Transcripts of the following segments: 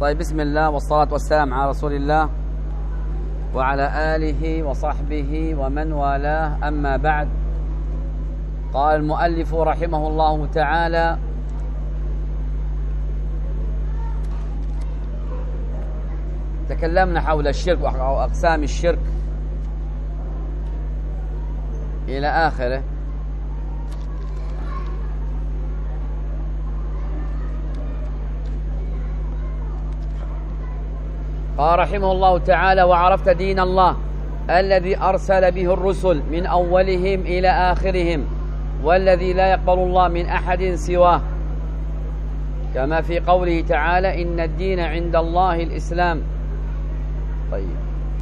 طيب، بسم الله والصلاة والسلام على رسول الله وعلى آله وصحبه ومن والاه، أما بعد. قال المؤلف رحمه الله تعالى: تكلمنا حول الشرك وأقسام الشرك إلى آخره. قال رحمه الله تعالى: وعرفت دين الله الذي أرسل به الرسل من أولهم إلى آخرهم، والذي لا يقبل الله من أحد سواه، كما في قوله تعالى: إن الدين عند الله الإسلام. طيب،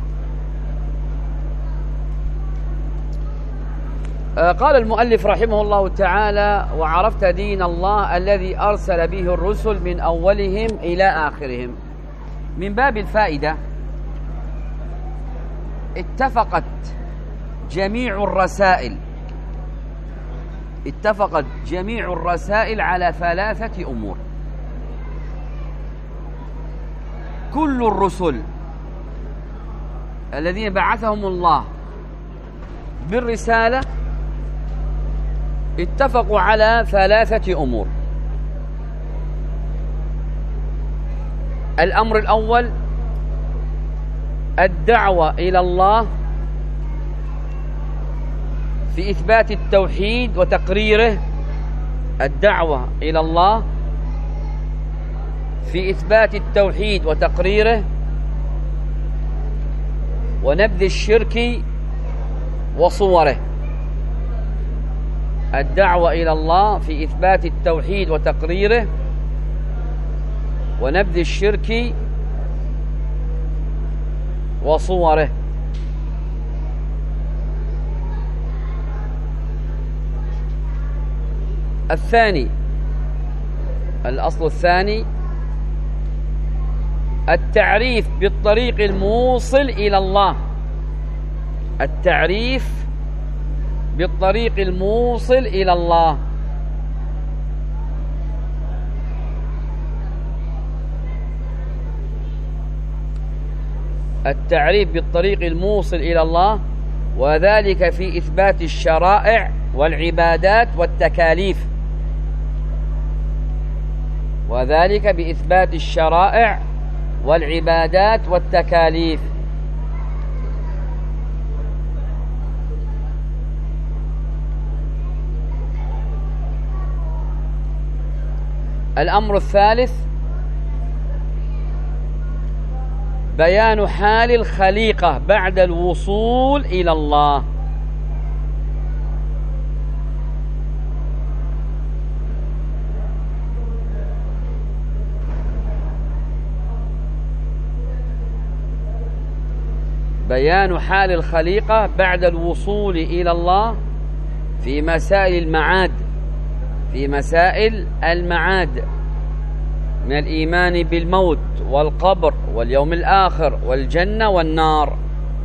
قال المؤلف رحمه الله تعالى: وعرفت دين الله الذي أرسل به الرسل من أولهم إلى آخرهم. من باب الفائدة، اتفقت جميع الرسائل على ثلاثة أمور. كل الرسل الذين بعثهم الله بالرسالة اتفقوا على ثلاثة أمور. الأمر الأول الدعوة إلى الله في إثبات التوحيد وتقريره. الدعوة إلى الله في إثبات التوحيد وتقريره، ونبذ الشرك وصوره. الدعوة إلى الله في إثبات التوحيد وتقريره، ونبذ الشرك وصوره. الثاني، الأصل الثاني التعريف بالطريق الموصل إلى الله. التعريف بالطريق الموصل إلى الله. التعريف بالطريق الموصل إلى الله، وذلك في إثبات الشرائع والعبادات والتكاليف. وذلك بإثبات الشرائع والعبادات والتكاليف. الأمر الثالث بيان حال الخليقة بعد الوصول إلى الله. بيان حال الخليقة بعد الوصول إلى الله في مسائل المعاد، من الإيمان بالموت والقبر واليوم الآخر والجنة والنار.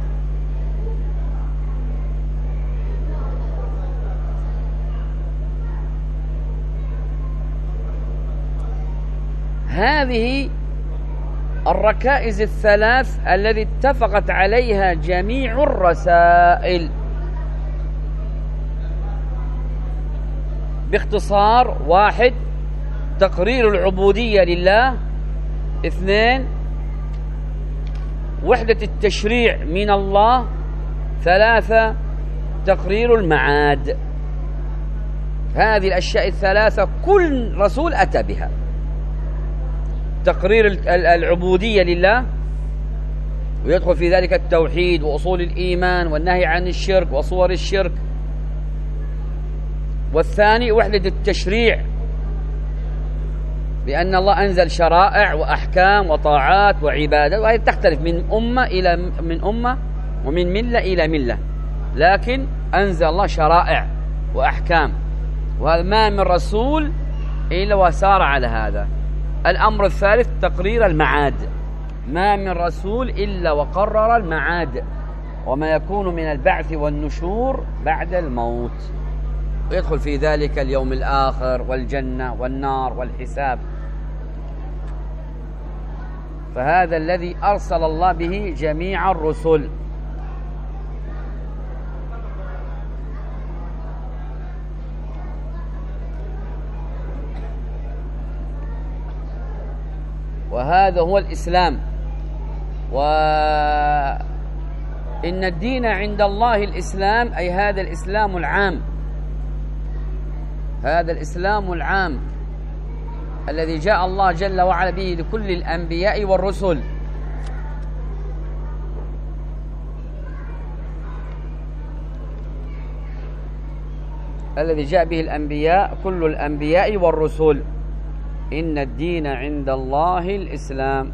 هذه الركائز الثلاث التي اتفقت عليها جميع الرسائل. باختصار: 1. تقرير العبودية لله. 2. وحدة التشريع من الله. 3. تقرير المعاد. هذه الأشياء الثلاثة كل رسول أتى بها: تقرير العبودية لله، ويدخل في ذلك التوحيد وأصول الإيمان والنهي عن الشرك وصور الشرك. والثاني وحدة التشريع، لأن الله أنزل شرائع وأحكام وطاعات وعبادات، وهي تختلف من أمة ومن ملة إلى ملة، لكن أنزل الله شرائع وأحكام، وهذا ما من رسول إلا وسار على هذا. الأمر الثالث تقرير المعاد، ما من رسول إلا وقرر المعاد وما يكون من البعث والنشور بعد الموت، ويدخل في ذلك اليوم الآخر والجنة والنار والحساب. فهذا الذي أرسل الله به جميع الرسل. وهذا هو الإسلام. وإن الدين عند الله الإسلام، أي هذا الإسلام العام، هذا الإسلام العام الذي جاء الله جل وعلا به لكل الأنبياء والرسل. الذي جاء به الأنبياء، كل الأنبياء والرسل. إن الدين عند الله الإسلام،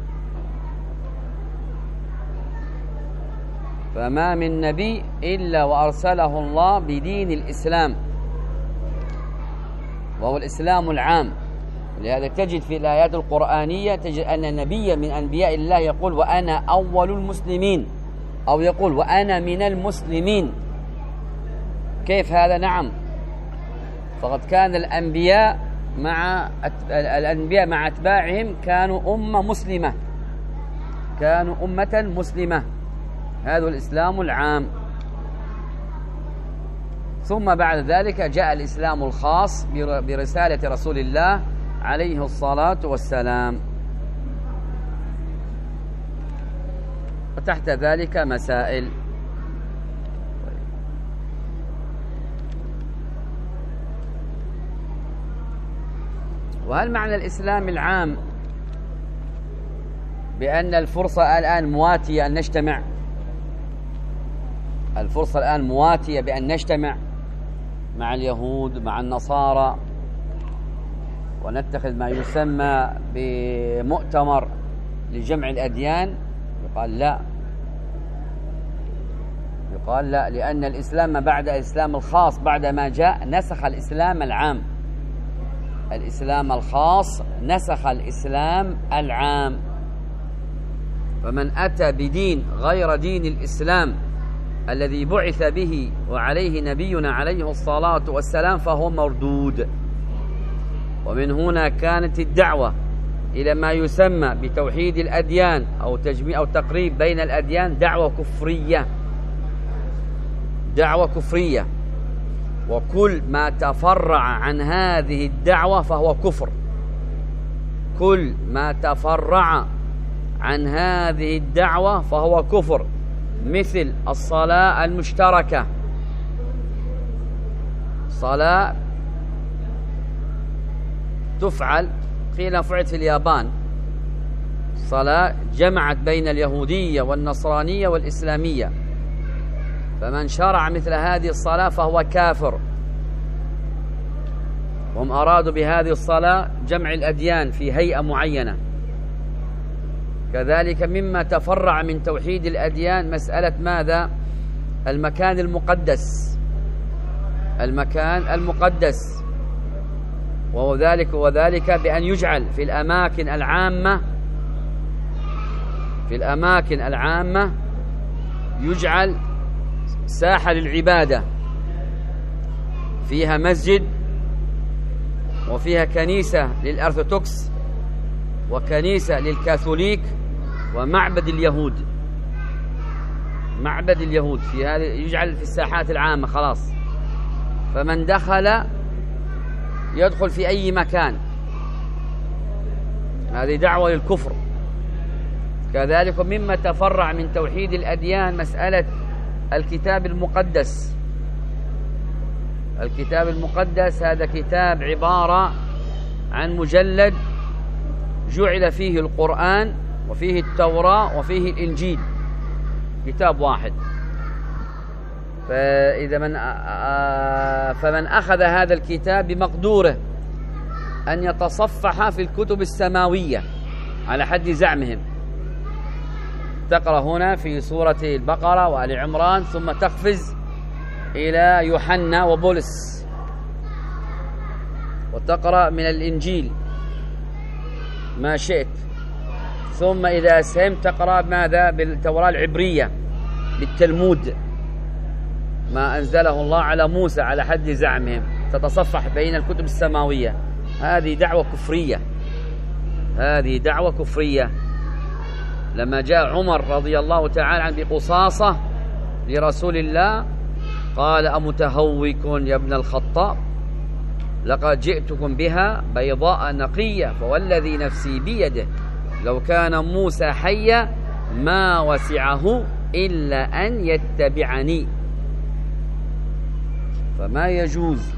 فما من نبي إلا وأرسله الله بدين الإسلام، وهو الإسلام العام. لهذا تجد في الآيات القرآنية تجد أن نبيا من أنبياء الله يقول وأنا أول المسلمين، أو يقول وأنا من المسلمين. كيف هذا؟ نعم، فقد كان الأنبياء مع أتباعهم كانوا أمة مسلمة، كانوا أمة مسلمة. هذا الإسلام العام. ثم بعد ذلك جاء الإسلام الخاص برسالة رسول الله عليه الصلاة والسلام، وتحت ذلك مسائل. وهل معنى الإسلام العام بأن الفرصة الآن مواتية أن نجتمع؟ الفرصة الآن مواتية بأن نجتمع مع اليهود مع النصارى ونتخذ ما يسمى بمؤتمر لجمع الأديان؟ يقال لا، يقال لا، لأن الإسلام بعد الإسلام الخاص بعد ما جاء نسخ الإسلام العام. الإسلام الخاص نسخ الإسلام العام. فمن أتى بدين غير دين الإسلام الذي بعث به وعليه نبينا عليه الصلاة والسلام فهو مردود. ومن هنا كانت الدعوة إلى ما يسمى بتوحيد الأديان أو تجميع أو تقريب بين الأديان دعوة كفرية، دعوة كفرية. وكل ما تفرع عن هذه الدعوة فهو كفر. كل ما تفرع عن هذه الدعوة فهو كفر، مثل الصلاة المشتركة. صلاة تفعل، قيل فعلت في اليابان، صلاة جمعت بين اليهودية والنصرانية والإسلامية، فمن شرع مثل هذه الصلاة فهو كافر. هم أرادوا بهذه الصلاة جمع الأديان في هيئة معينة. كذلك مما تفرع من توحيد الأديان مسألة ماذا؟ المكان المقدس، المكان المقدس، وذلك بأن يجعل في الأماكن العامة، في الأماكن العامة يجعل ساحة للعبادة، فيها مسجد وفيها كنيسة للأرثوذكس وكنيسة للكاثوليك ومعبد اليهود. معبد اليهود في هذه يجعل في الساحات العامة خلاص، فمن دخل يدخل في أي مكان. هذه دعوة للكفر. كذلك مما تفرع من توحيد الأديان مسألة الكتاب المقدس. الكتاب المقدس هذا كتاب عبارة عن مجلد جعل فيه القرآن وفيه التوراة وفيه الإنجيل، كتاب واحد. فمن أخذ هذا الكتاب بمقدوره أن يتصفح في الكتب السماوية على حد زعمهم. تقرأ هنا في سورة البقرة وآل عمران، ثم تقفز إلى يوحنا وبولس، وتقرأ من الإنجيل ما شئت، ثم إذا سهمت تقرأ ماذا؟ بالتوراة العبرية، بالتلمود، ما أنزله الله على موسى على حد زعمهم. تتصفح بين الكتب السماوية. هذه دعوة كفرية، هذه دعوة كفرية. لما جاء عمر رضي الله تعالى عنه بقصاصة لرسول الله قال: أمتهوك يا ابن الخطاب؟ لقد جئتكم بها بيضاء نقية، فوالذي نفسي بيده لو كان موسى حيا ما وسعه إلا أن يتبعني. فما يجوز.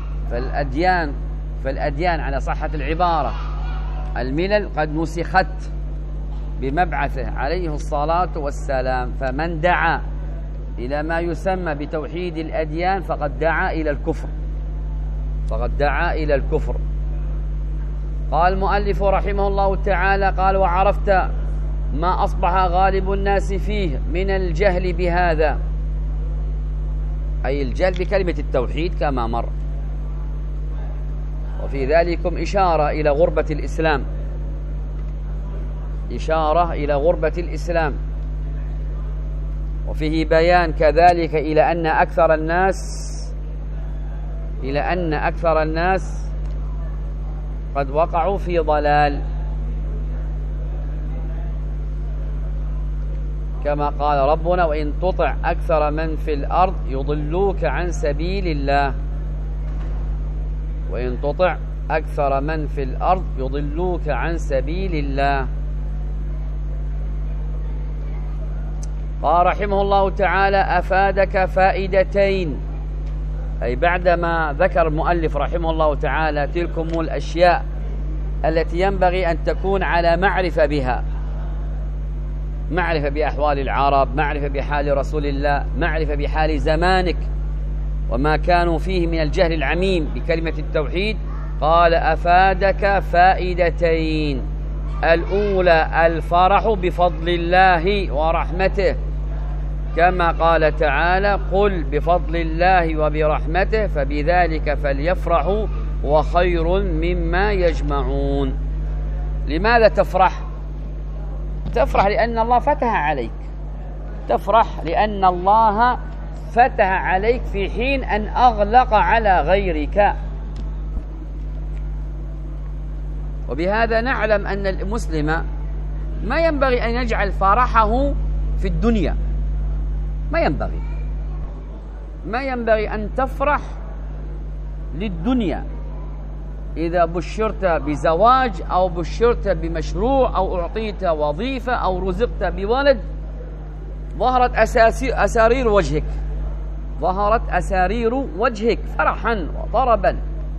فالأديان على صحة العبارة الملل قد نسخت بمبعثه عليه الصلاة والسلام، فمن دعا إلى ما يسمى بتوحيد الأديان فقد دعا إلى الكفر. قال المؤلف رحمه الله تعالى: قال: وعرفت ما أصبح غالب الناس فيه من الجهل بهذا، أي الجهل بكلمة التوحيد كما مر. وفي ذلكم إشارة إلى غربة الإسلام، وفيه بيان كذلك إلى أن أكثر الناس قد وقعوا في ضلال، كما قال ربنا: وإن تطع أكثر من في الأرض يضلوك عن سبيل الله. وإن تطع أكثر من في الأرض يضلوك عن سبيل الله. قال رحمه الله تعالى: أفادك فائدتين، أي بعدما ذكر المؤلف رحمه الله تعالى تلكم الأشياء التي ينبغي أن تكون على معرفة بها، معرفة بأحوال العرب، معرفة بحال رسول الله، معرفة بحال زمانك وما كانوا فيه من الجهل العميم بكلمة التوحيد. قال: أفادك فائدتين: الأولى الفرح بفضل الله ورحمته، كما قال تعالى: قل بفضل الله وبرحمته فبذلك فليفرحوا وخير مما يجمعون. لماذا تفرح؟ تفرح لأن الله فتح عليك، تفرح لأن الله فتح عليك في حين أن أغلق على غيرك. وبهذا نعلم أن المسلم ما ينبغي أن يجعل فرحه في الدنيا، ما ينبغي أن تفرح للدنيا. إذا بشرت بزواج أو بشرت بمشروع أو أعطيت وظيفة أو رزقت بولد ظهرت أسارير وجهك فرحا وطربا.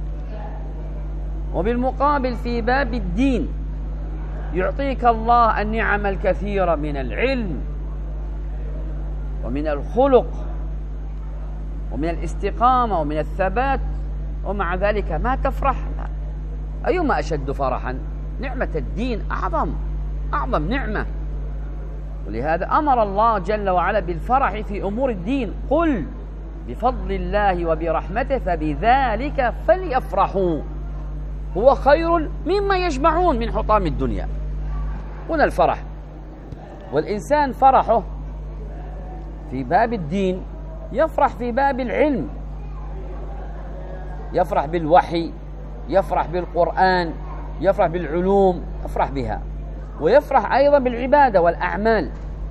وبالمقابل في باب الدين يعطيك الله النعم الكثيرة من العلم ومن الخلق ومن الاستقامة ومن الثبات، ومع ذلك ما تفرح. أيما أشد فرحا؟ نعمة الدين أعظم نعمة، ولهذا أمر الله جل وعلا بالفرح في أمور الدين. قل بفضل الله وبرحمته فبذلك فليفرحوا هو خير مما يجمعون من حطام الدنيا. هنا الفرح. والإنسان فرحه في باب الدين يفرح في باب العلم، يفرح بالوحي، يفرح بالقرآن، يفرح بالعلوم، يفرح بها. ويفرح أيضا بالعبادة والأعمال،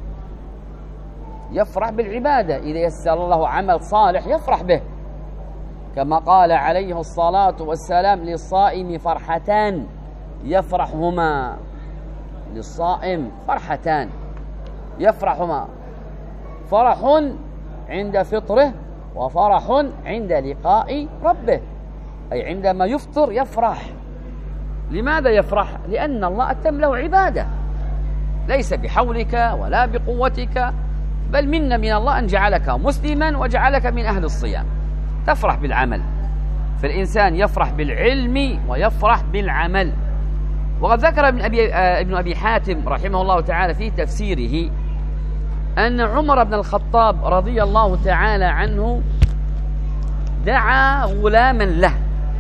يفرح بالعبادة إذا يسر الله عمل صالح يفرح به، كما قال عليه الصلاة والسلام: للصائم فرحتان يفرحهما، للصائم فرحتان يفرحهما، فرح عند فطره وفرح عند لقاء ربه، أي عندما يفطر يفرح. لماذا يفرح؟ لأن الله أتم له عبادة، ليس بحولك ولا بقوتك، بل من الله أن جعلك مسلما وجعلك من أهل الصيام. تفرح بالعمل، فالإنسان يفرح بالعلم ويفرح بالعمل. وقد ذكر ابن أبي حاتم رحمه الله تعالى في تفسيره أن عمر بن الخطاب رضي الله تعالى عنه دعا غلاما له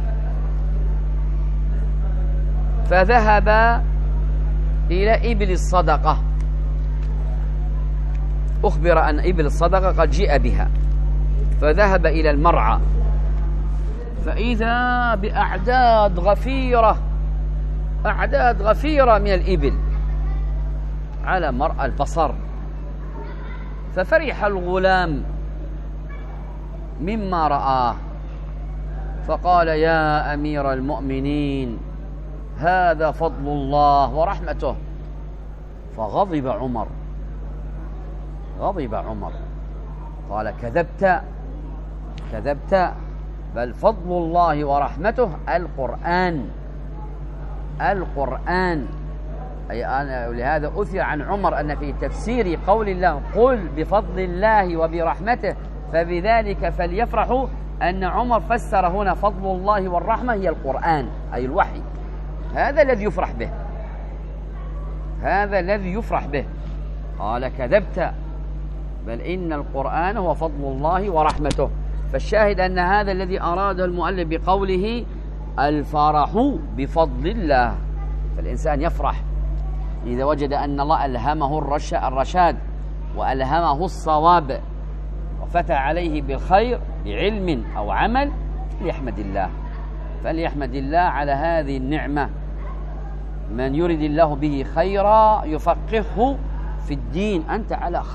فذهب إلى إبل الصدقة، أخبر أن إبل الصدقة قد جيء بها، فذهب إلى المرعى فإذا بأعداد غفيرة من الإبل، على مرء البصر. ففرح الغلام مما رآه فقال: يا أمير المؤمنين، هذا فضل الله ورحمته. فغضب عمر، غضب عمر، قال: كذبت، بل فضل الله ورحمته القرآن. أي أنا لهذا أثر عن عمر أن في تفسير قول الله: قل بفضل الله وبرحمته فبذلك فليفرحوا، أن عمر فسر هنا فضل الله والرحمة هي القرآن، أي الوحي. هذا الذي يفرح به، هذا الذي يفرح به. قال: كذبت، بل إن القرآن هو فضل الله ورحمته. فالشاهد أن هذا الذي أراده المؤلف بقوله الفرح بفضل الله. فالإنسان يفرح إذا وجد أن الله ألهمه الرشاد وألهمه الصواب وفتح عليه بالخير بعلم أو عمل، فليحمد الله على هذه النعمة. من يرد الله به خيرا يفقهه في الدين. أنت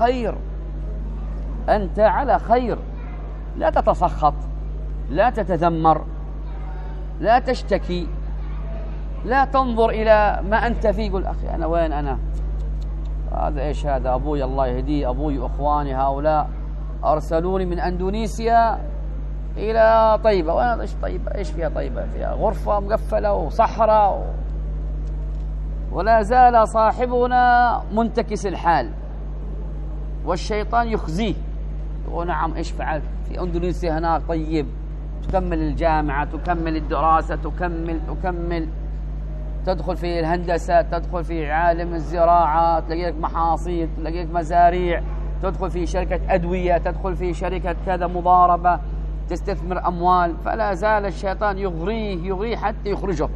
على خير، لا تتسخط، لا تتذمر، لا تشتكي، لا تنظر إلى ما أنت فيه. قل: أخي أنا وين أنا؟ هذا إيش هذا؟ أبوي الله يهديه، أبوي وإخواني هؤلاء أرسلوني من أندونيسيا إلى طيبة. وين إيش طيبة؟ إيش فيها طيبة؟ فيها غرفة مقفلة وصحراء ولا زال صاحبنا منتكس الحال والشيطان يخزيه. ونعم، إيش فعلت في أندونيسيا؟ هناك طيب، تكمل الجامعة، تكمل الدراسة، تكمل، تدخل في الهندسة، تدخل في عالم الزراعة، تلاقي لك محاصيل، تلاقي لك مزاريع، تدخل في شركة أدوية، تدخل في شركة كذا مضاربة، تستثمر أموال. فلا زال الشيطان يغريه حتى يخرجه.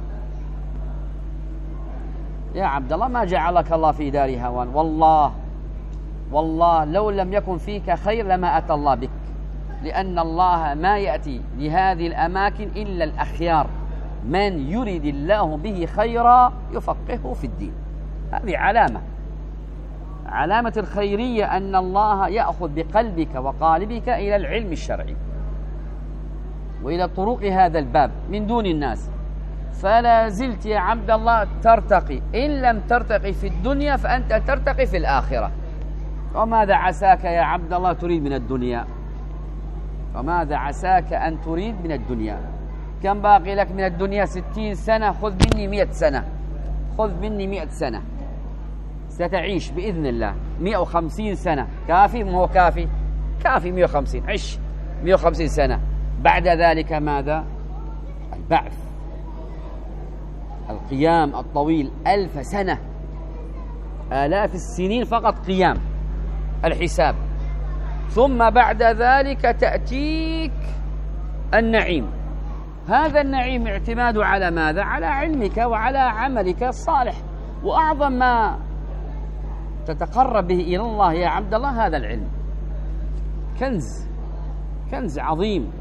يا عبد الله، ما جعلك الله في دار هوان. والله لو لم يكن فيك خير لما أتى الله بك، لأن الله ما يأتي لهذه الأماكن إلا الأخيار. من يريد الله به خيرا يفقهه في الدين. هذه علامة الخيرية، أن الله يأخذ بقلبك وقالبك إلى العلم الشرعي وإلى طرق هذا الباب من دون الناس. فلا زلت يا عبد الله ترتقي، إن لم ترتقي في الدنيا فأنت ترتقي في الآخرة. وماذا عساك يا عبد الله تريد من الدنيا؟ وماذا عساك أن تريد من الدنيا؟ كم باقي لك من الدنيا؟ 60 سنة. خذ مني 100 سنة، خذ مني 100 سنة، ستعيش بإذن الله 150 سنة. كافي؟ ما هو كافي، كافي 150. عش 150 سنة. بعد ذلك ماذا؟ البعث، القيام الطويل، 1000 سنة، آلاف السنين فقط قيام، الحساب. ثم بعد ذلك تأتيك النعيم. هذا النعيم اعتماده على ماذا؟ على علمك وعلى عملك الصالح. وأعظم ما تتقرب به إلى الله يا عبد الله هذا العلم، كنز عظيم.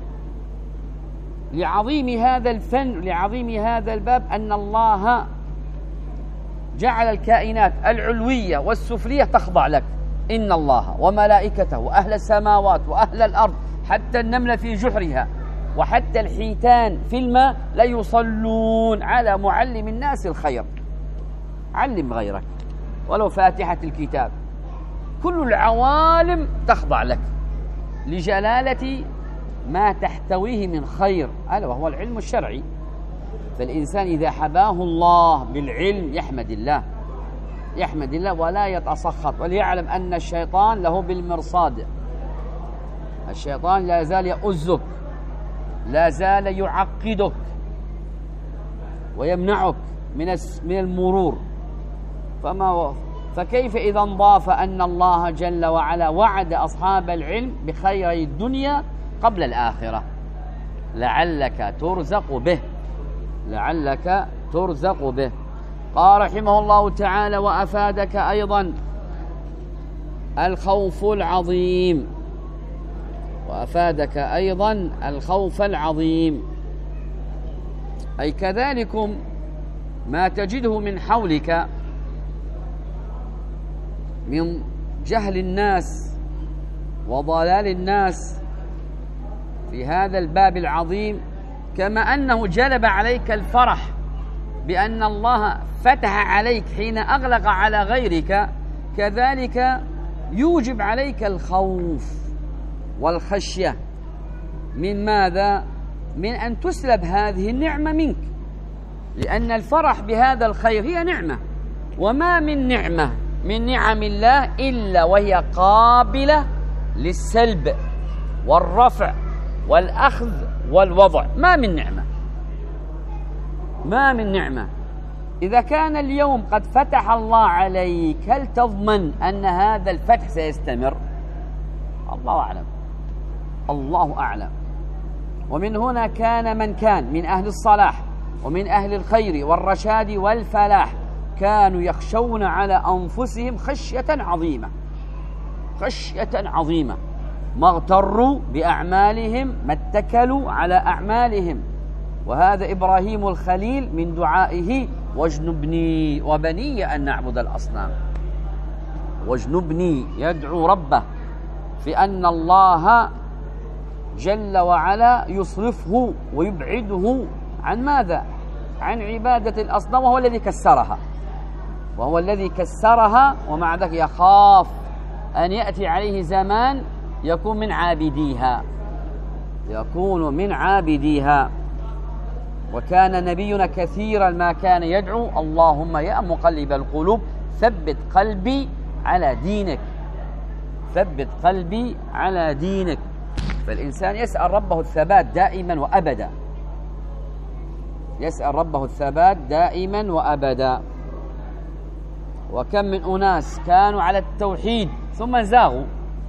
لعظيم هذا الفن، لعظيم هذا الباب، أن الله جعل الكائنات العلوية والسفلية تخضع لك. إن الله وملائكته وأهل السماوات وأهل الأرض، حتى النملة في جحرها وحتى الحيتان في الماء، لا يصلون على معلم الناس الخير. علم غيرك ولو فاتحة الكتاب. كل العوالم تخضع لك لجلالة ما تحتويه من خير، ألا وهو العلم الشرعي. فالإنسان إذا حباه الله بالعلم يحمد الله ولا يتسخط، وليعلم أن الشيطان له بالمرصاد. الشيطان لا زال يؤزك، لا زال يعقدك ويمنعك من المرور. فكيف إذا انضاف أن الله جل وعلا وعد أصحاب العلم بخير الدنيا قبل الآخرة؟ لعلك ترزق به. قال رحمه الله تعالى: وأفادك أيضا الخوف العظيم، أي كذلكم ما تجده من حولك من جهل الناس وضلال الناس في هذا الباب العظيم، كما أنه جلب عليك الفرح بأن الله فتح عليك حين أغلق على غيرك، كذلك يوجب عليك الخوف والخشية من ماذا؟ من أن تسلب هذه النعمة منك، لأن الفرح بهذا الخير هي نعمة، وما من نعمة من نعم الله إلا وهي قابلة للسلب والرفع والأخذ والوضع. ما من نعمة إذا كان اليوم قد فتح الله عليك، هل تضمن أن هذا الفتح سيستمر؟ الله أعلم. ومن هنا كان من كان من أهل الصلاح ومن أهل الخير والرشاد والفلاح كانوا يخشون على أنفسهم خشية عظيمة، ما اغتروا بأعمالهم، ما اتكلوا على أعمالهم. وهذا إبراهيم الخليل من دعائه: واجنبني وبني أن نعبد الأصنام. واجنبني، يدعو ربه في أن الله جل وعلا يصرفه ويبعده عن ماذا؟ عن عبادة الأصنام، وهو الذي كسرها. ومع ذلك يخاف أن يأتي عليه زمان يكون من عابديها. وكان نبينا كثيرا ما كان يدعو: اللهم يا مقلب القلوب ثبت قلبي على دينك. فالإنسان يسأل ربه الثبات دائما وأبدا. وكم من أناس كانوا على التوحيد ثم زاغوا.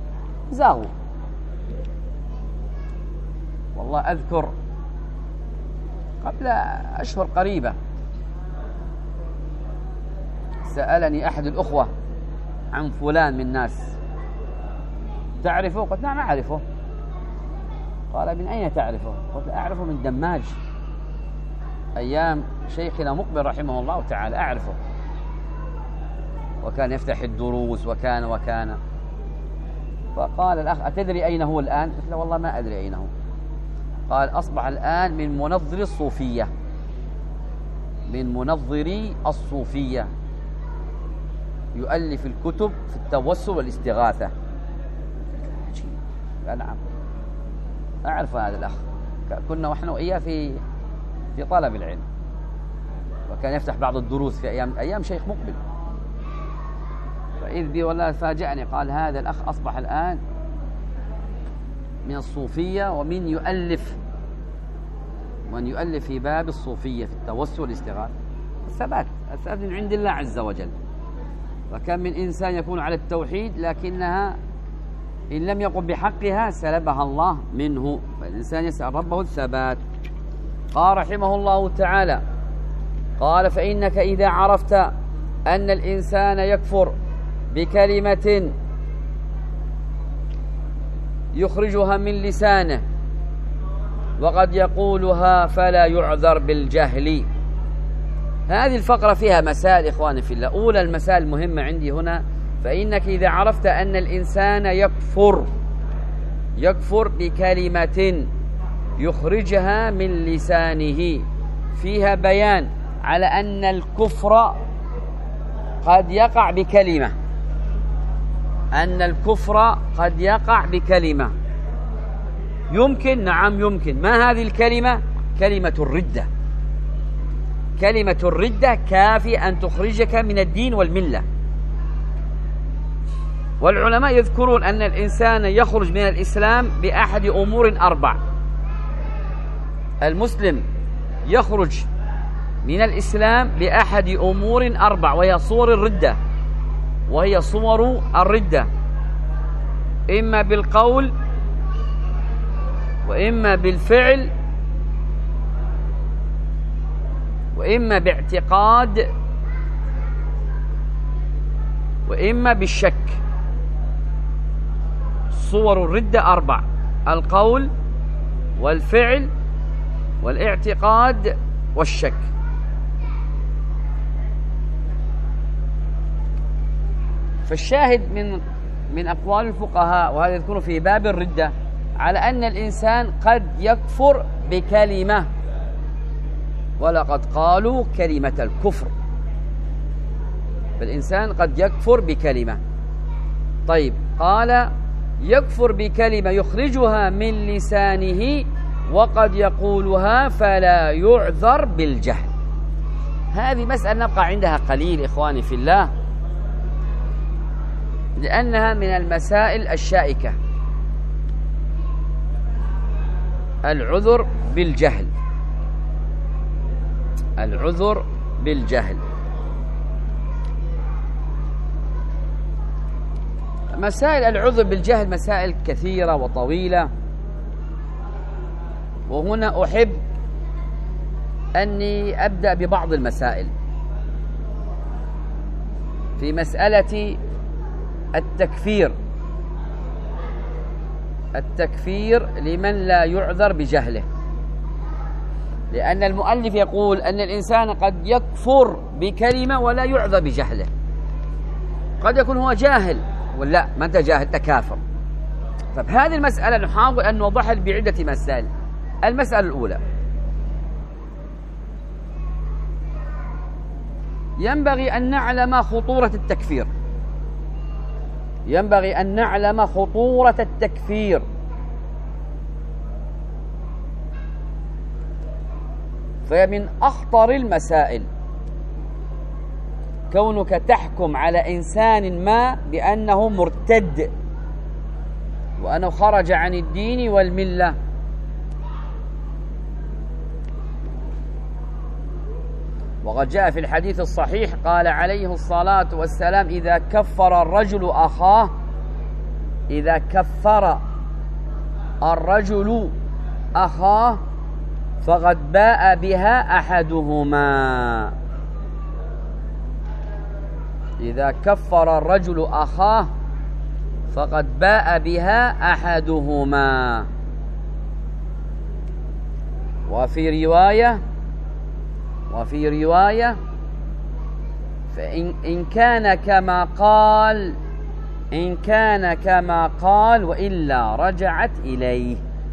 والله أذكر قبل أشهر قريبة سألني أحد الأخوة عن فلان من الناس: تعرفه؟ قلت: نعم أعرفه. قال: من أين تعرفه؟ قلت: أعرفه من دماج، أيام شيخنا مقبل رحمه الله تعالى، أعرفه، وكان يفتح الدروس وكان. فقال الأخ: أتدري أين هو الآن؟ قلت له: والله ما أدري أين هو. قال: أصبح الآن من منظري الصوفية، يؤلف الكتب في التوسل والاستغاثة. قال: نعم أعرف هذا الأخ، كنا ونحن وإياه في طلب العلم، وكان يفتح بعض الدروس في أيام شيخ مقبل. فإذ بي والله فاجأني، قال: هذا الأخ أصبح الآن من الصوفية ومن يؤلف في باب الصوفية في التوسل والاستغاثة. الثبات من عند الله عز وجل. وكم من إنسان يكون على التوحيد لكنها إن لم يقم بحقها سلبها الله منه. فالإنسان يسأل ربه الثبات. قال رحمه الله تعالى: قال: فإنك إذا عرفت أن الإنسان يكفر بكلمة يخرجها من لسانه وقد يقولها فلا يعذر بالجهل. هذه الفقرة فيها مسائل إخواني في الله. أولى المسائل المهمة عندي هنا: فإنك إذا عرفت أن الإنسان يكفر بكلمة يخرجها من لسانه، فيها بيان على أن الكفر قد يقع بكلمة، يمكن، نعم يمكن. ما هذه الكلمة؟ كلمة الردة كافي أن تخرجك من الدين والملة. والعلماء يذكرون أن الإنسان يخرج من الإسلام بأحد أمور 4. المسلم يخرج من الإسلام بأحد أمور 4، وهي صور الردة، إما بالقول وإما بالفعل وإما باعتقاد وإما بالشك. صور الردة 4: القول والفعل والاعتقاد والشك. فالشاهد من أقوال الفقهاء، وهذا يذكر في باب الردة، على أن الإنسان قد يكفر بكلمة، ولقد قالوا كلمة الكفر، فالإنسان قد يكفر بكلمة. طيب، قال يكفر بكلمة يخرجها من لسانه وقد يقولها فلا يعذر بالجهل. هذه مسألة نبقى عندها قليل إخواني في الله، لأنها من المسائل الشائكة. العذر بالجهل، العذر بالجهل. مسائل العذر بالجهل مسائل كثيرة وطويلة، وهنا أحب أني أبدأ ببعض المسائل. في مسألة التكفير، التكفير لمن لا يعذر بجهله، لأن المؤلف يقول أن الإنسان قد يكفر بكلمة ولا يعذر بجهله. قد يكون هو جاهل، ولا ما أنت جاهل تكافر. طيب، هذه المسألة نحاول أن نوضحها بعدة مسائل. المسألة الأولى، ينبغي أن نعلم خطورة التكفير، ينبغي أن نعلم خطورة التكفير. فمن أخطر المسائل كونك تحكم على إنسان ما بأنه مرتد وأنه خرج عن الدين والملة. وقد جاء في الحديث الصحيح قال عليه الصلاة والسلام: إذا كفر الرجل أخاه، إذا كفر الرجل أخاه فقد باء بها أحدهما. إذا كفر الرجل أخاه فقد باء بها أحدهما. وفي رواية فإن كان كما قال، إن كان كما قال وإلا رجعت إليه.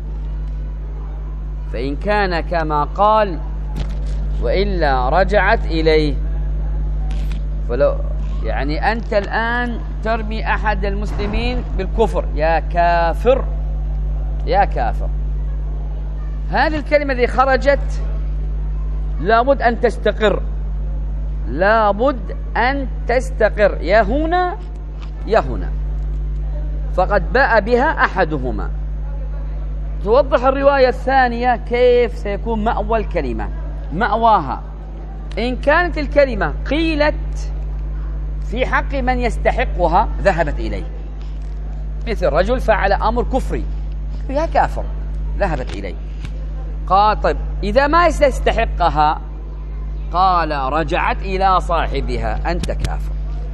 فإن كان كما قال وإلا رجعت إليه. فلو يعني أنت الآن ترمي أحد المسلمين بالكفر: يا كافر، يا كافر. هذه الكلمة التي خرجت لابد أن تستقر، لابد أن تستقر، يا هنا يا هنا. فقد باء بها أحدهما. توضح الرواية الثانية كيف سيكون مأوى الكلمة، مأواها. إن كانت الكلمة قيلت في حق من يستحقها ذهبت إليه، مثل رجل فعل أمر كفري: يا كافر، ذهبت إليه. قال: طيب، إذا ما يستحقها، قال: رجعت إلى صاحبها: أنت كافر،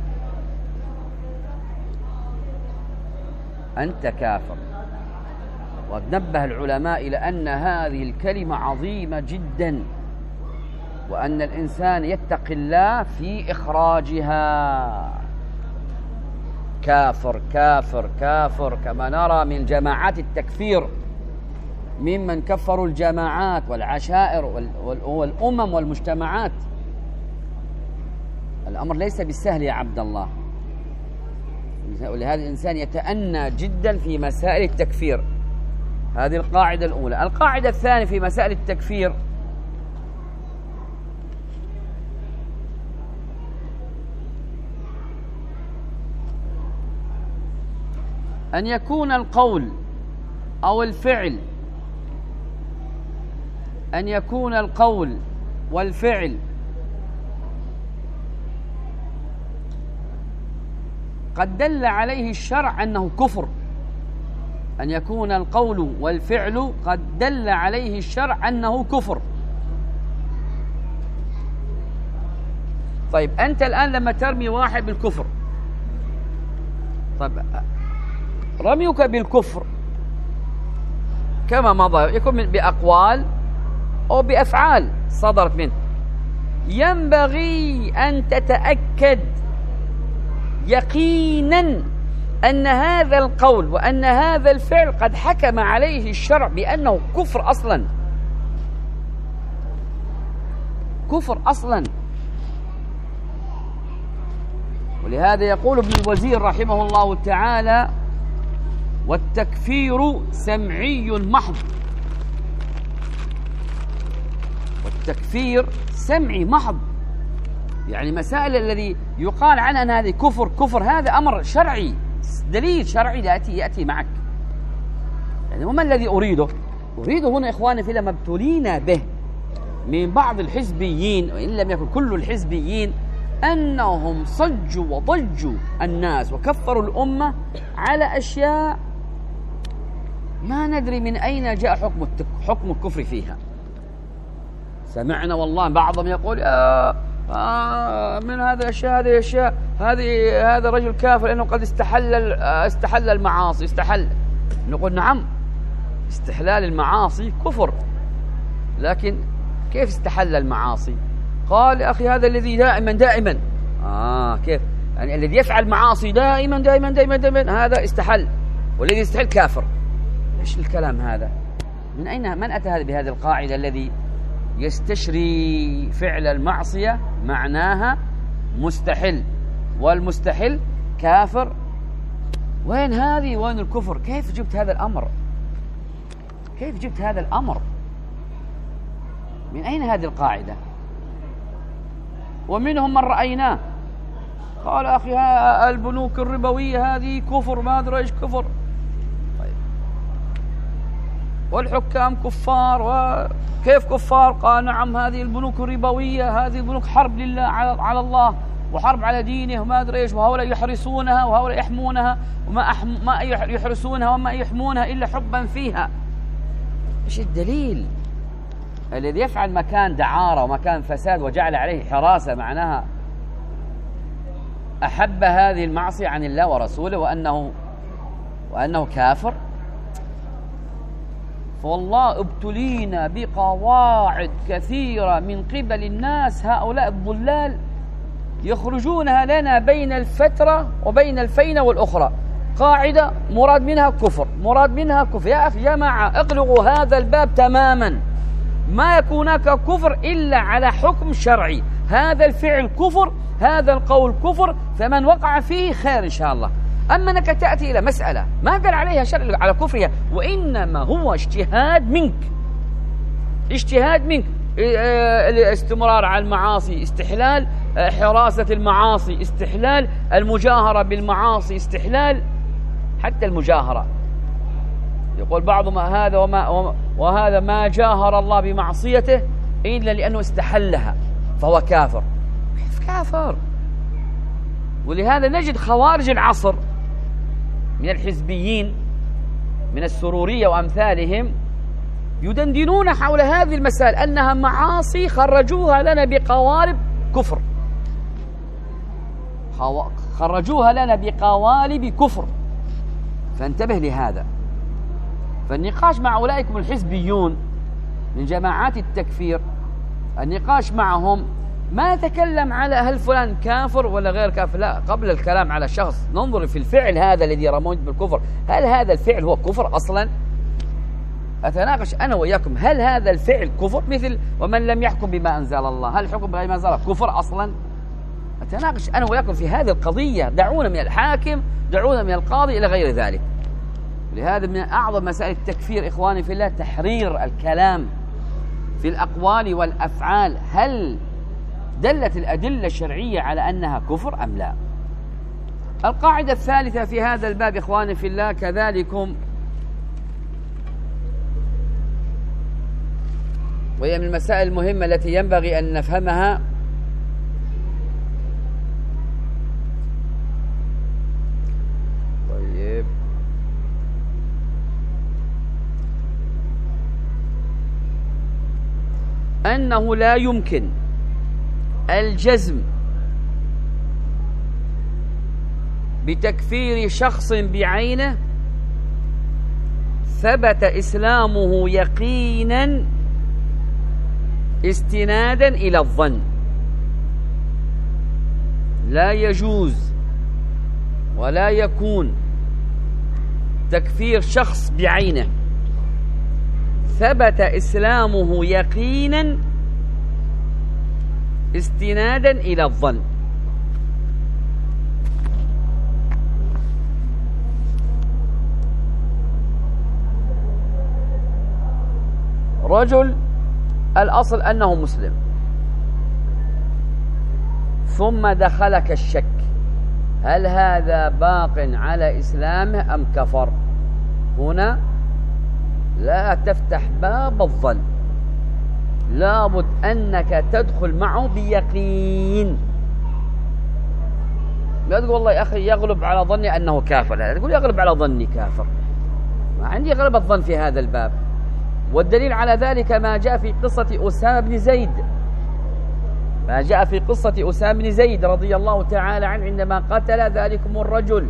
أنت كافر. ونبه العلماء إلى أن هذه الكلمة عظيمة جدا، وأن الإنسان يتقي الله في إخراجها. كافر كافر كافر، كما نرى من جماعات التكفير ممن كفروا الجماعات والعشائر والأمم والمجتمعات. الأمر ليس بالسهل يا عبد الله، ولهذا الإنسان يتأنى جدا في مسائل التكفير. هذه القاعدة الأولى. القاعدة الثانية في مسائل التكفير: أن يكون القول أو الفعل، أن يكون القول والفعل قد دل عليه الشرع أنه كفر. أن يكون القول والفعل قد دل عليه الشرع أنه كفر. طيب، أنت الآن لما ترمي واحد بالكفر، طيب رميك بالكفر كما مضى يكون بأقوال أو بأفعال صدرت منه. ينبغي أن تتأكد يقينا أن هذا القول وأن هذا الفعل قد حكم عليه الشرع بأنه كفر أصلا، كفر أصلا. ولهذا يقول ابن الوزير رحمه الله تعالى: والتكفير سمعي محض. والتكفير سمعي محض، يعني مسائل الذي يقال عنها أن هذه كفر، كفر هذا أمر شرعي، دليل شرعي يأتي معك. يعني وما الذي أريده هنا إخواني في ما ابتلينا به من بعض الحزبيين، وإن لم يكن كل الحزبيين، أنهم صجوا وضجوا الناس وكفروا الأمة على أشياء ما ندري من أين جاء حكم الكفر فيها. سمعنا والله بعضهم يقول من هذه الأشياء هذا رجل كافر لأنه قد استحل المعاصي. نقول نعم، استحلال المعاصي كفر، لكن كيف استحل المعاصي؟ قال يا أخي هذا الذي دائما كيف؟ يعني الذي يفعل معاصي دائما هذا استحل، والذي يستحل كافر. إيش الكلام هذا؟ من أتى بهذه القاعدة الذي يستشري فعل المعصية معناها مستحل، والمستحل كافر؟ وين الكفر؟ كيف جبت هذا الأمر؟ من أين هذه القاعدة؟ ومنهم من رأيناه قال أخي البنوك الربوية هذه كفر، ما أدري إيش كفر. طيب والحكام كفار، وكيف كفار؟ قال نعم، هذه البنوك الربوية هذه البنوك حرب لله على الله وحرب على دينه وما أدري إيش، وهؤلاء يحرسونها وهؤلاء يحمونها، وما يحرسونها وما يحمونها إلا حبا فيها. إيش الدليل؟ الذي يفعل مكان دعارة ومكان فساد وجعل عليه حراسة معناها أحب هذه المعصية عن الله ورسوله وأنه كافر. فوالله ابتلينا بقواعد كثيرة من قبل الناس، هؤلاء الضلال يخرجونها لنا بين الفترة وبين الفينة والأخرى. قاعدة مراد منها كفر، يا أخي جماعة اقلقوا هذا الباب تماما، ما يكون هناك كفر إلا على حكم شرعي. هذا الفعل كفر، هذا القول كفر، فمن وقع فيه خير إن شاء الله. أما أنك تأتي إلى مسألة ما دل عليها شرع على كفرها، وإنما هو اجتهاد منك، الاستمرار على المعاصي، استحلال حراسة المعاصي، استحلال المجاهرة بالمعاصي، استحلال حتى المجاهرة. يقول بعضهم وهذا ما جاهر الله بمعصيته إلا لأنه استحلها فهو كافر. كيف كافر؟ ولهذا نجد خوارج العصر من الحزبيين من السرورية وأمثالهم يدندنون حول هذه المسائل أنها معاصي خرجوها لنا بقوالب كفر، فانتبه لهذا. فالنقاش مع أولئك الحزبيون من جماعات التكفير، النقاش معهم ما نتكلم على هل فلان كافر ولا غير كافر، لا، قبل الكلام على شخص ننظر في الفعل هذا الذي رموه بالكفر، هل هذا الفعل هو كفر أصلا؟ أتناقش أنا وإياكم هل هذا الفعل كفر؟ مثل ومن لم يحكم بما أنزل الله، هل حكم بغير ما أنزل الله كفر أصلا؟ أتناقش أنا وإياكم في هذه القضية، دعونا من الحاكم، دعونا من القاضي إلى غير ذلك. لهذا من أعظم مسائل التكفير إخواني في الله تحرير الكلام في الأقوال والأفعال، هل دلت الأدلة الشرعية على أنها كفر أم لا؟ القاعدة الثالثة في هذا الباب إخواني في الله كذلكم، وهي من المسائل المهمة التي ينبغي أن نفهمها، طيب أنه لا يمكن الجزم بتكفير شخص بعينه ثبت إسلامه يقينا استنادا إلى الظن. لا يجوز ولا يكون تكفير شخص بعينه ثبت إسلامه يقينا استنادا إلى الظن. رجل الأصل أنه مسلم ثم دخلك الشك، هل هذا باق على إسلامه أم كفر؟ هنا لا تفتح باب الظن، لابد أنك تدخل معه بيقين. لا تقول والله يا أخي يغلب على ظني أنه كافر، لا تقول يغلب على ظني كافر، ما عندي غلبة الظن في هذا الباب. والدليل على ذلك ما جاء في قصة أسامة بن زيد، ما جاء في قصة أسامة بن زيد رضي الله تعالى عنه عندما قتل ذلكم الرجل.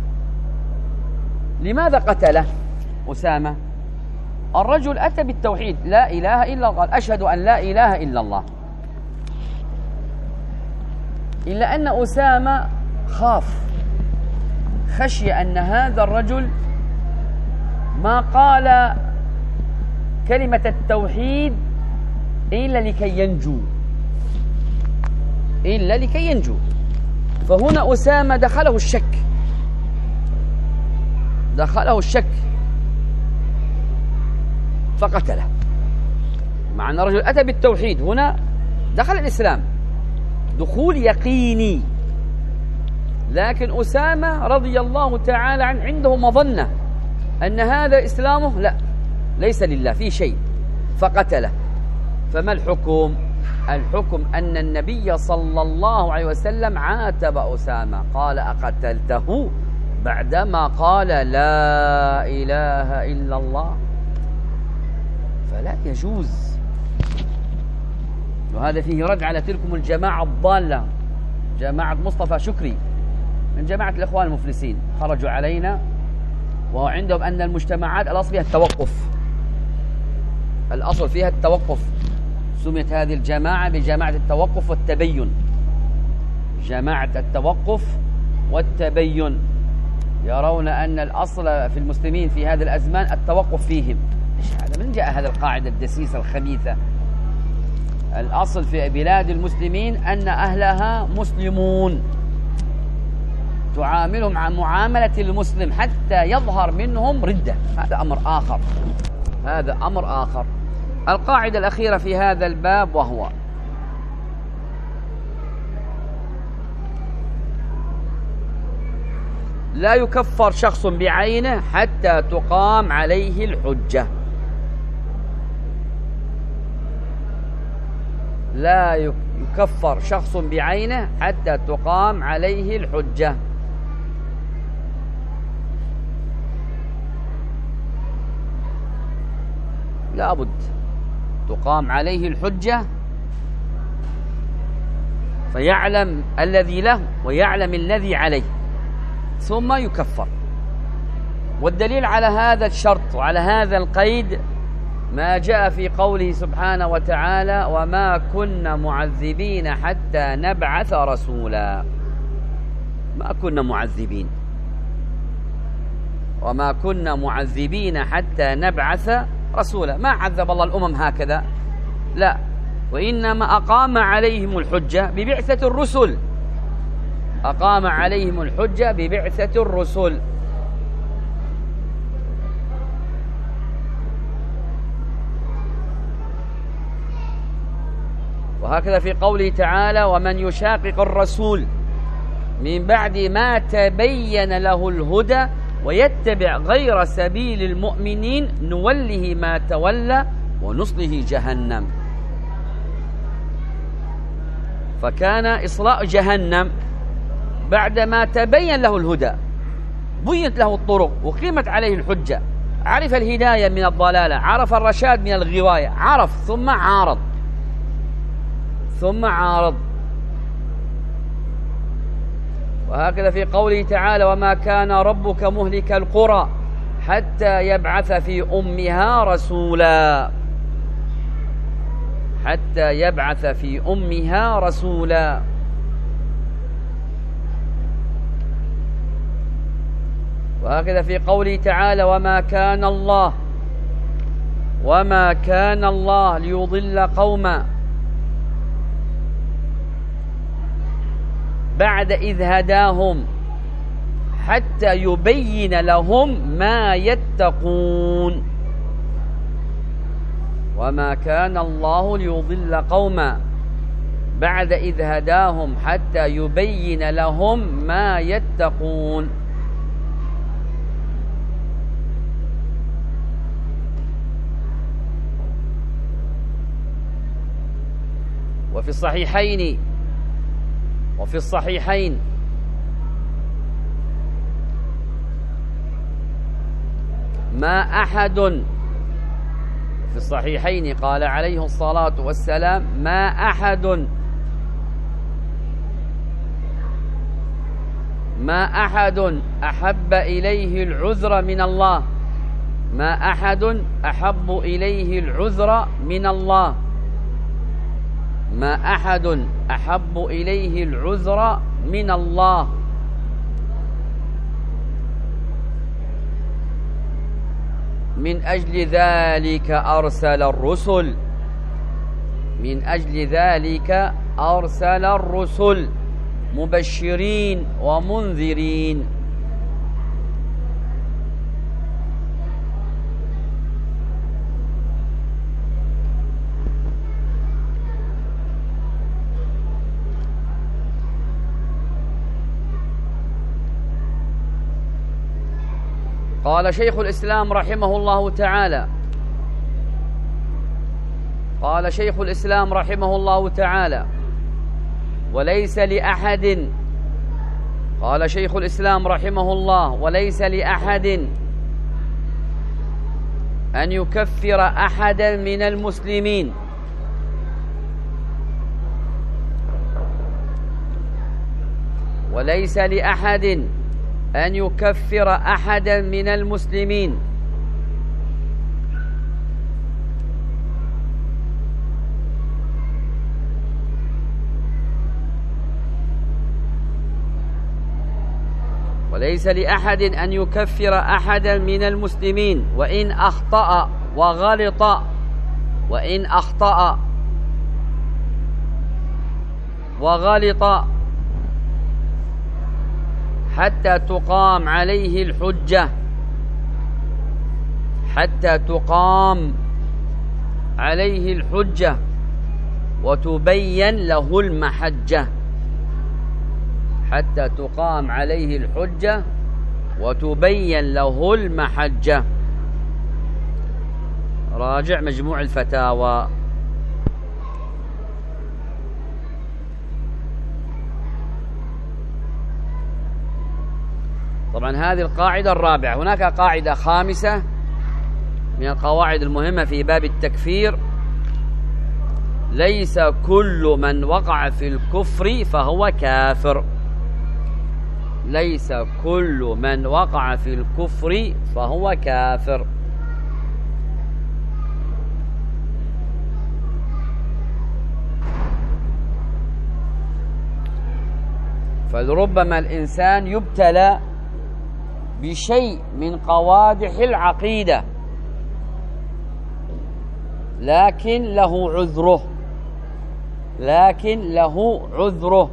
لماذا قتله أسامة؟ الرجل أتى بالتوحيد، لا إله إلا الله، أشهد أن لا إله إلا الله، إلا أن أسامة خشي أن هذا الرجل ما قال كلمة التوحيد إلا لكي ينجو، فهنا أسامة دخله الشك فقتله، مع أن الرجل أتى بالتوحيد، هنا دخل الإسلام دخول يقيني. لكن أسامة رضي الله تعالى عنه عنده مظنة أن هذا إسلامه لا، ليس لله في شيء، فقتله. فما الحكم؟ الحكم أن النبي صلى الله عليه وسلم عاتب أسامة، قال أقتلته بعدما قال لا إله إلا الله؟ فلا يجوز. وهذا فيه رد على تلكم الجماعة الضالة، جماعة مصطفى شكري من جماعة الإخوان المفلسين، خرجوا علينا وعندهم أن المجتمعات الأصل فيها التوقف، الأصل فيها التوقف. سميت هذه الجماعة بجماعة التوقف والتبين، جماعة التوقف والتبين، يرون أن الأصل في المسلمين في هذا الأزمان التوقف فيهم. هذا من جاء هذا القاعدة الدسيسة الخبيثة؟ الأصل في بلاد المسلمين أن أهلها مسلمون، تعاملهم معاملة المسلم حتى يظهر منهم ردة، هذا أمر آخر. القاعدة الأخيرة في هذا الباب وهو لا يكفر شخص بعينه حتى تقام عليه الحجة. لا يكفر شخص بعينه حتى تقام عليه الحجة. لابد تقام عليه الحجة فيعلم الذي له ويعلم الذي عليه ثم يكفر. والدليل على هذا الشرط وعلى هذا القيد ما جاء في قوله سبحانه وتعالى وما كنا معذبين حتى نبعث رسولا. ما كنا معذبين، وما كنا معذبين حتى نبعث رسولا، ما عذب الله الأمم هكذا، لا، وإنما أقام عليهم الحجة ببعثة الرسل، أقام عليهم الحجة ببعثة الرسل. وهكذا في قوله تعالى ومن يشاقق الرسول من بعد ما تبين له الهدى ويتبع غير سبيل المؤمنين نوله ما تولى ونصله جهنم. فكان إصلاء جهنم بعدما تبين له الهدى، بينت له الطرق وقيمت عليه الحجة، عرف الهداية من الضلالة، عرف الرشاد من الغواية، عرف ثم عارض. وهكذا في قوله تعالى وما كان ربك مهلك القرى حتى يبعث في أمها رسولا، حتى يبعث في أمها رسولا. وهكذا في قوله تعالى وما كان الله ليضل قوما بعد إذ هداهم حتى يبين لهم ما يتقون. وما كان الله ليضل قوما بعد إذ هداهم حتى يبين لهم ما يتقون. وفي الصحيحين ما أحد في الصحيحين قال عليه الصلاة والسلام ما أحد أحب إليه العذر من الله ما أحد أحب إليه العذر من الله ما أحد أحب إليه العذر من الله من أجل ذلك أرسل الرسل مبشرين ومنذرين. قال شيخ الإسلام رحمه الله تعالى وليس لأحد أن يكفر أحدا من المسلمين أن يكفر أحدا من المسلمين وإن أخطأ وغلط حتى تقام عليه الحجة وتبين له المحجة. راجع مجموع الفتاوى. طبعا هذه القاعدة الرابعة. هناك قاعدة خامسة من القواعد المهمة في باب التكفير: ليس كل من وقع في الكفر فهو كافر. ليس كل من وقع في الكفر فهو كافر. فلربما الإنسان يبتلى بشيء من قوادح العقيدة لكن له عذره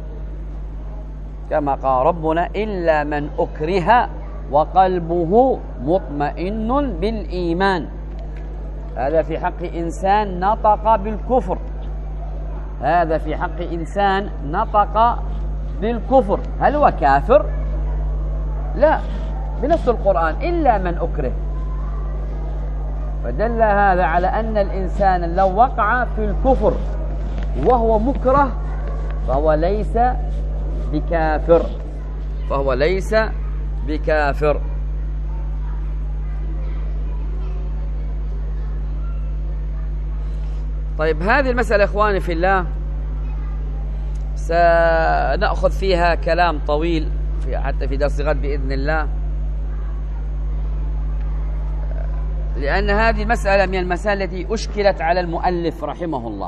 كما قال ربنا: إلا من أكره وقلبه مطمئن بالإيمان. هذا في حق إنسان نطق بالكفر، هل هو كافر؟ لا، بنص القرآن إلا من أكره. فدل هذا على أن الإنسان لو وقع في الكفر وهو مكره فهو ليس بكافر. طيب، هذه المسألة إخواني في الله سنأخذ فيها كلام طويل حتى في درس غد بإذن الله، لأن هذه مسألة من المسائل التي أشكلت على المؤلف رحمه الله،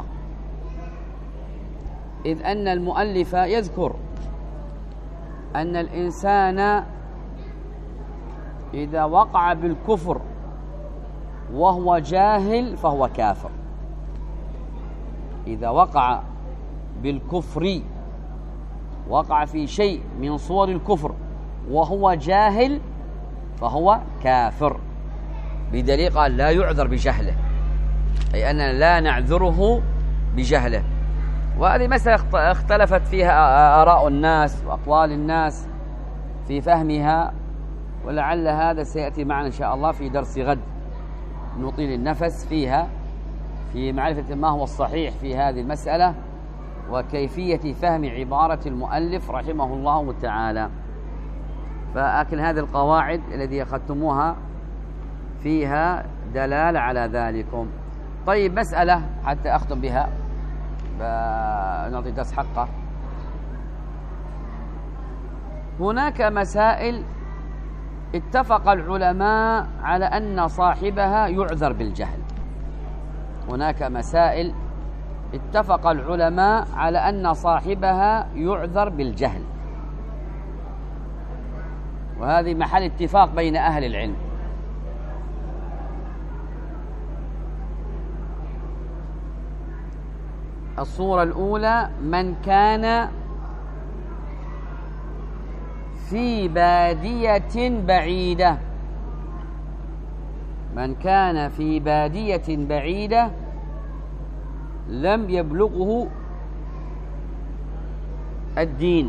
إذ أن المؤلف يذكر أن الإنسان إذا وقع بالكفر وهو جاهل فهو كافر. إذا وقع بالكفر، وقع في شيء من صور الكفر وهو جاهل فهو كافر، بدليل قال لا يعذر بجهله، أي أننا لا نعذره بجهله. وهذه مسألة اختلفت فيها آراء الناس وأقوال الناس في فهمها، ولعل هذا سيأتي معنا إن شاء الله في درس غد، نطيل النفس فيها في معرفة ما هو الصحيح في هذه المسألة وكيفية فهم عبارة المؤلف رحمه الله تعالى. فأكل هذه القواعد التي أخذتموها فيها دلالة على ذلكم. طيب، مسألة حتى أختم بها، نعطي درس حقه. هناك مسائل اتفق العلماء على أن صاحبها يعذر بالجهل. هناك مسائل اتفق العلماء على أن صاحبها يعذر بالجهل، وهذه محل اتفاق بين أهل العلم. الصورة الأولى: من كان في بادية بعيدة، من كان في بادية بعيدة لم يبلغه الدين.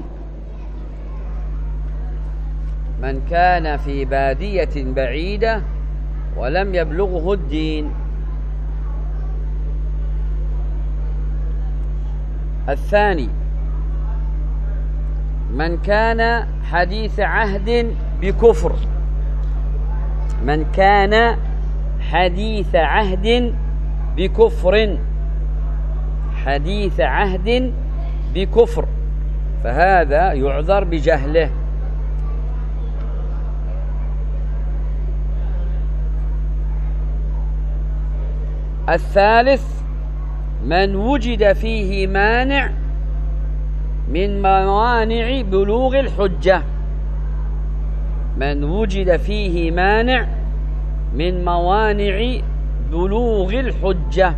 من كان في بادية بعيدة ولم يبلغه الدين. الثاني: من كان حديث عهد بكفر، من كان حديث عهد بكفر، حديث عهد بكفر، فهذا يعذر بجهله. الثالث: من وجد فيه مانع من موانع بلوغ الحجة، من وجد فيه مانع من موانع بلوغ الحجة.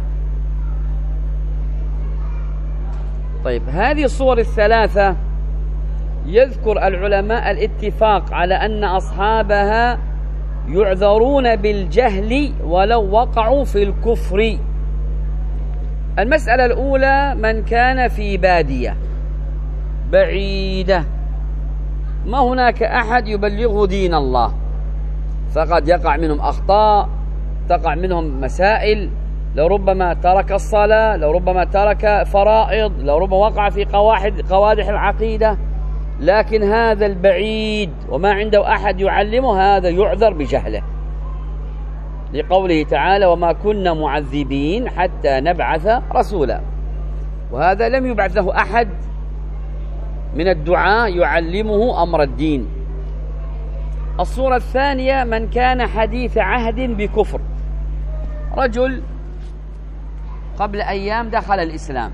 طيب، هذه الصور الثلاثة يذكر العلماء الاتفاق على أن أصحابها يعذرون بالجهل ولو وقعوا في الكفر. المسألة الأولى: من كان في بادية بعيدة ما هناك أحد يبلغه دين الله، فقد يقع منهم أخطاء، تقع منهم مسائل، لربما ترك الصلاة، لربما ترك فرائض، لربما وقع في قوادح العقيدة، لكن هذا البعيد وما عنده أحد يعلمه هذا يعذر بجهله، لقوله تعالى: وما كنا معذبين حتى نبعث رسولا. وهذا لم يبعث له أحد من الدعاء يعلمه أمر الدين. الصورة الثانية: من كان حديث عهد بكفر، رجل قبل أيام دخل الإسلام،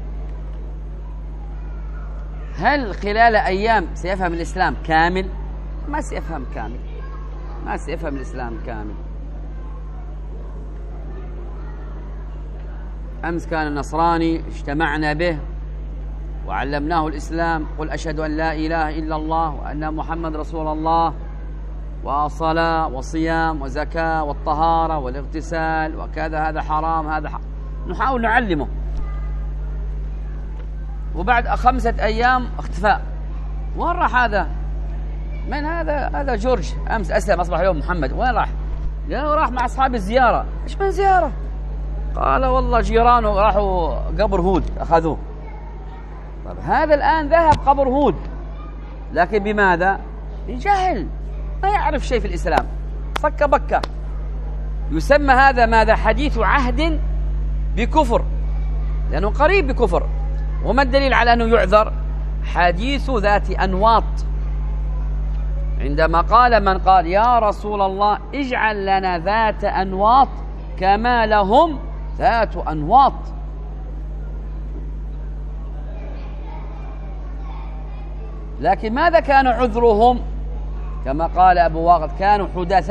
هل خلال أيام سيفهم الإسلام كامل؟ ما سيفهم كامل، ما سيفهم الإسلام كامل. أمس كان نصراني اجتمعنا به وعلمناه الإسلام، قل أشهد أن لا إله إلا الله وأن محمد رسول الله، وصلاة وصيام وزكاة والطهارة والاغتسال وكذا، هذا حرام هذا حرام، نحاول نعلمه. وبعد 5 أيام اختفاء. وين راح هذا؟ من هذا؟ هذا جورج، أمس أسلم أصبح اليوم محمد. وين راح؟ قالوا راح مع أصحاب الزيارة. إيش من زيارة؟ قال والله جيرانه راحوا قبر هود أخذوه. طيب، هذا الآن ذهب قبر هود، لكن بماذا؟ بجهل، ما يعرف شيء في الإسلام، صك بكة. يسمى هذا ماذا؟ حديث عهد بكفر، لأنه قريب بكفر. وما الدليل على أنه يعذر؟ حديث ذات أنواط. عندما قال من قال يا رسول الله اجعل لنا ذات أنواط كما لهم ذات أنواط، لكن ماذا كان عذرهم؟ كما قال أبو واقد كانوا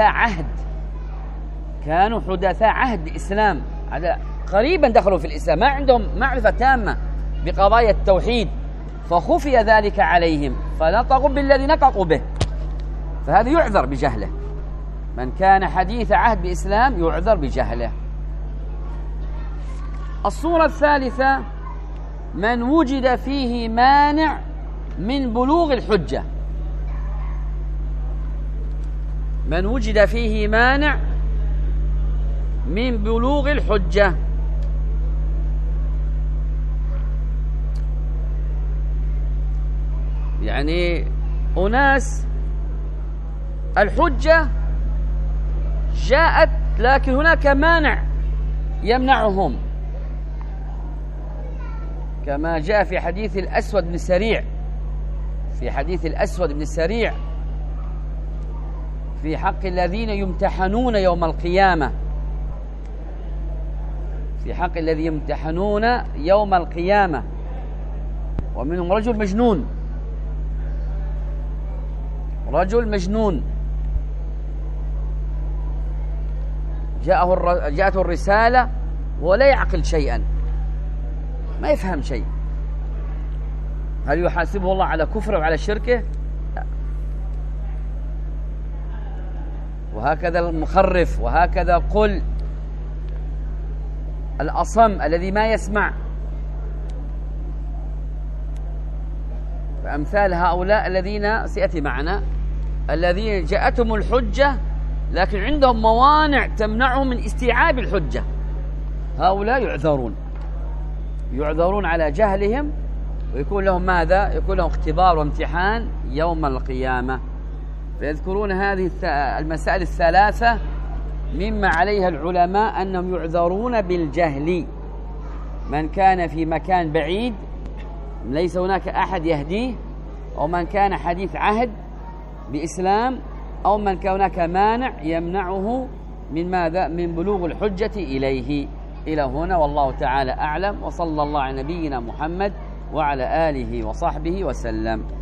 حدثاء عهد بإسلام، قريبا دخلوا في الإسلام، ما عندهم معرفة تامة بقضايا التوحيد، فخفي ذلك عليهم فنطقوا بالذي نطقوا به، فهذا يعذر بجهله. من كان حديث عهد بإسلام يعذر بجهله. الصورة الثالثة من وجد فيه مانع من بلوغ الحجة. من وجد فيه مانع من بلوغ الحجة، يعني أناس الحجة جاءت لكن هناك مانع يمنعهم، كما جاء في حديث الأسود بن سريع، في حق الذين يمتحنون يوم القيامة، ومنهم رجل مجنون جاءته الرسالة ولا يعقل شيئا، ما يفهم شيء، هل يحاسبه الله على كفره وعلى شركه؟ لا. وهكذا المخرف، وهكذا قل الأصم الذي ما يسمع، فأمثال هؤلاء الذين سيأتي معنا، الذين جاءتهم الحجة لكن عندهم موانع تمنعهم من استيعاب الحجة، هؤلاء يعذرون على جهلهم، ويكون لهم ماذا؟ يكون لهم اختبار وامتحان يوم القيامة. فيذكرون هذه المسائل الثلاثة مما عليها العلماء أنهم يعذرون بالجهل. من كان في مكان بعيد ليس هناك أحد يهديه، أو من كان حديث عهد بإسلام، أو من كان هناك مانع يمنعه من ماذا؟ من بلوغ الحجة إليه. إلى هنا والله تعالى أعلم، وصلى الله على نبينا محمد وعلى آله وصحبه وسلم.